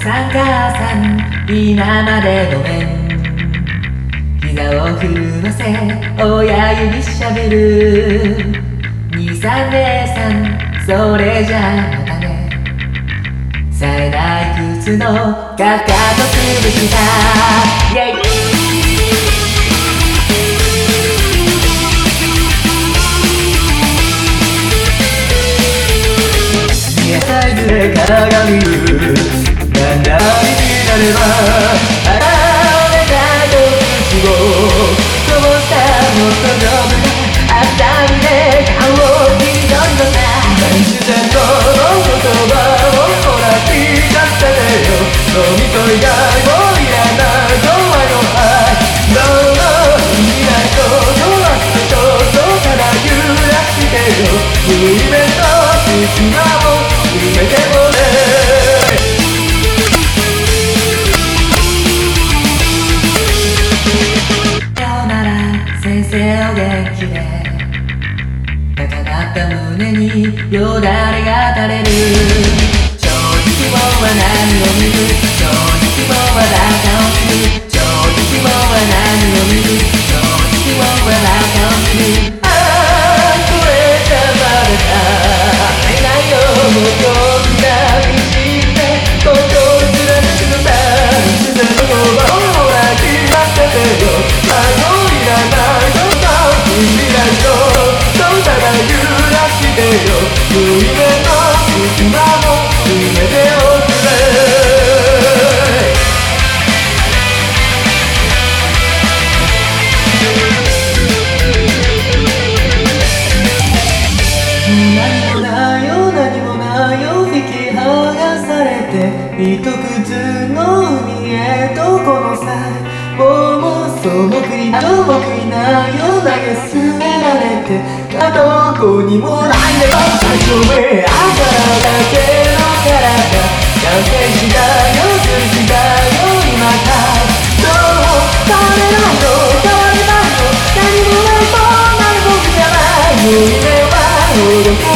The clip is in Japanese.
さん母さん今までごめん。膝を震わせ親指しゃぶる。兄さん姉さんそれじゃまたね。冴えない靴のかかと潰したイェイ。野菜ずれ鏡見るなんだになればあら俺が口をこぼしたもっと丈夫なあったんで顔を切り取りました。自然との言葉をほら聞かせてよ。飲みと以外もいらない今日はの愛どうもいないことはちょっとただ揺らしてよ。夢と隙間を埋めてもね。今日なら先生お元気で高鳴った胸によだれが垂れる。正直もは何を見る正直もはバカを見る正直もは何を見る正直もはバカを見る。ああこれじゃまだ会えないよ。もうこんなにして心貫くのさ。自然の言葉をほら聞かせてよ。迷いらないのさ未来とただ揺らしてよ。夢の隙間も埋めておくれ。何もないよ何もないよ引き剥がされて糸くずの海へどこの際もう素朴にないよ投げ捨てられてどこにもないでよ。最初目あからだけの体完成したよしたよ今かい。どう変われないの変われないの何もないもんなる僕じゃない。夢は